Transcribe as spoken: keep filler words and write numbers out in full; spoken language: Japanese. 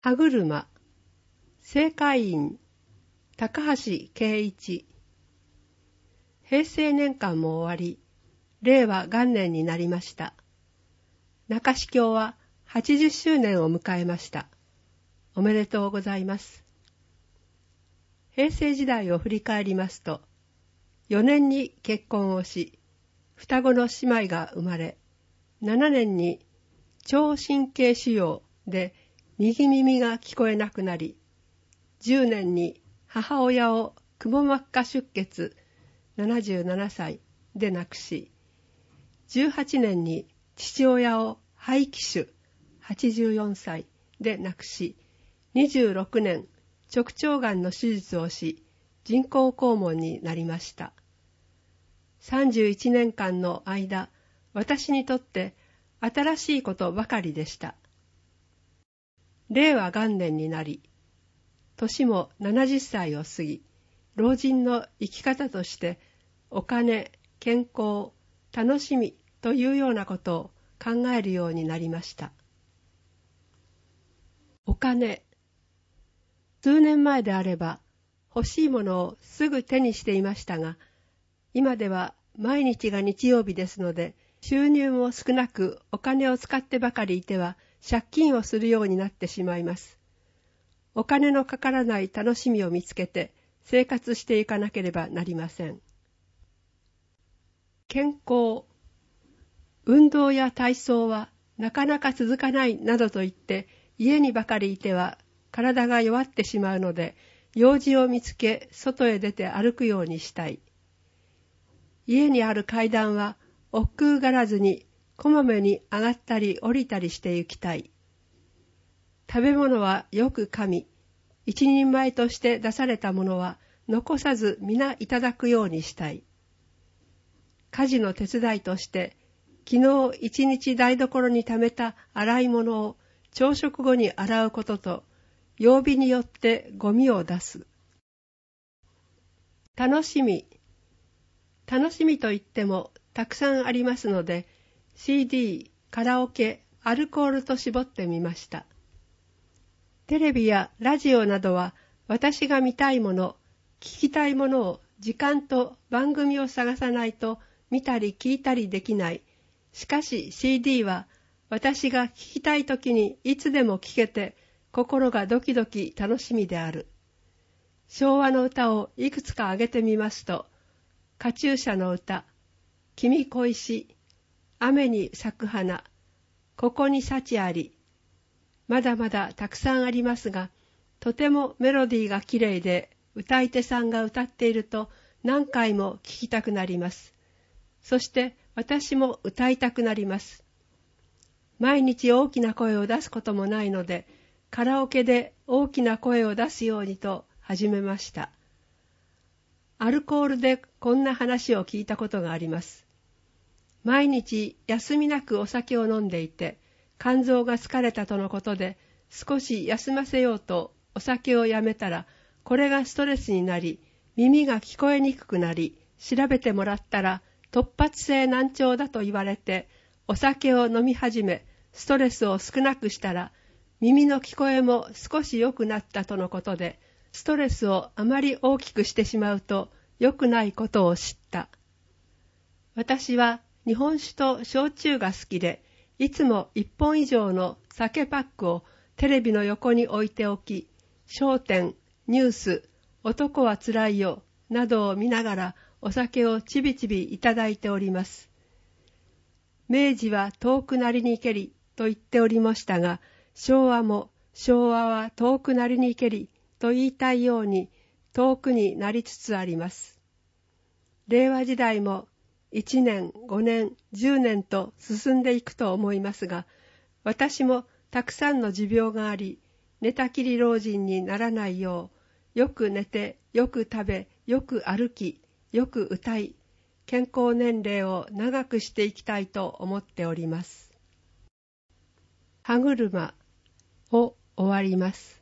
歯車、政界員、高橋圭一。平成年間も終わり、令和元年になりました。中司教ははちじゅっしゅうねんを迎えました。おめでとうございます。平成時代を振り返りますと、よねんに結婚をし、双子の姉妹が生まれ、ななねんに聴神経腫瘍で右耳が聞こえなくなり、じゅうねんに母親をくも膜下出血ななじゅうななさいで亡くし、じゅうはちねんに父親を肺気腫はちじゅうよんさいで亡くし、にじゅうろくねん直腸がんの手術をし、人工肛門になりました。さんじゅういちねんかんの間、私にとって新しいことばかりでした。令和元年になり、年もななじゅっさいを過ぎ、老人の生き方として、お金、健康、楽しみというようなことを考えるようになりました。お金。数年前であれば、欲しいものをすぐ手にしていましたが、今では毎日が日曜日ですので、収入も少なくお金を使ってばかりいては、借金をするようになってしまいます。お金のかからない楽しみを見つけて生活していかなければなりません。健康。運動や体操はなかなか続かないなどと言って家にばかりいては体が弱ってしまうので、用事を見つけ外へ出て歩くようにしたい。家にある階段は億劫がらずにこまめに上がったり降りたりして行きたい。食べ物はよく噛み、一人前として出されたものは残さず皆いただくようにしたい。家事の手伝いとして、昨日一日台所に溜めた洗い物を朝食後に洗うことと、曜日によってゴミを出す。楽しみ。楽しみといってもたくさんありますので、シーディー、カラオケ、アルコールと絞ってみました。テレビやラジオなどは私が見たいもの、聞きたいものを時間と番組を探さないと見たり聞いたりできない。しかし シーディー は私が聞きたいときにいつでも聞けて心がドキドキ楽しみである。昭和の歌をいくつか挙げてみますと、カチューシャの歌、君恋し、雨に咲く花、ここに幸あり。まだまだたくさんありますが、とてもメロディーがきれいで、歌い手さんが歌っていると何回も聴きたくなります。そして私も歌いたくなります。毎日大きな声を出すこともないので、カラオケで大きな声を出すようにと始めました。アルコールでこんな話を聞いたことがあります。毎日休みなくお酒を飲んでいて、肝臓が疲れたとのことで、少し休ませようとお酒をやめたら、これがストレスになり、耳が聞こえにくくなり、調べてもらったら突発性難聴だと言われて、お酒を飲み始め、ストレスを少なくしたら、耳の聞こえも少し良くなったとのことで、ストレスをあまり大きくしてしまうと良くないことを知った。私は日本酒と焼酎が好きで、いつも一本以上の酒パックをテレビの横に置いておき、笑点、ニュース、男はつらいよなどを見ながらお酒をちびちびいただいております。明治は遠くなりにけりと言っておりましたが、昭和も昭和は遠くなりにけりと言いたいように遠くになりつつあります。令和時代もいちねん、ごねん、じゅうねんと進んでいくと思いますが、私もたくさんの持病があり、寝たきり老人にならないよう、よく寝て、よく食べ、よく歩き、よく歌い、健康年齢を長くしていきたいと思っております。歯車を終わります。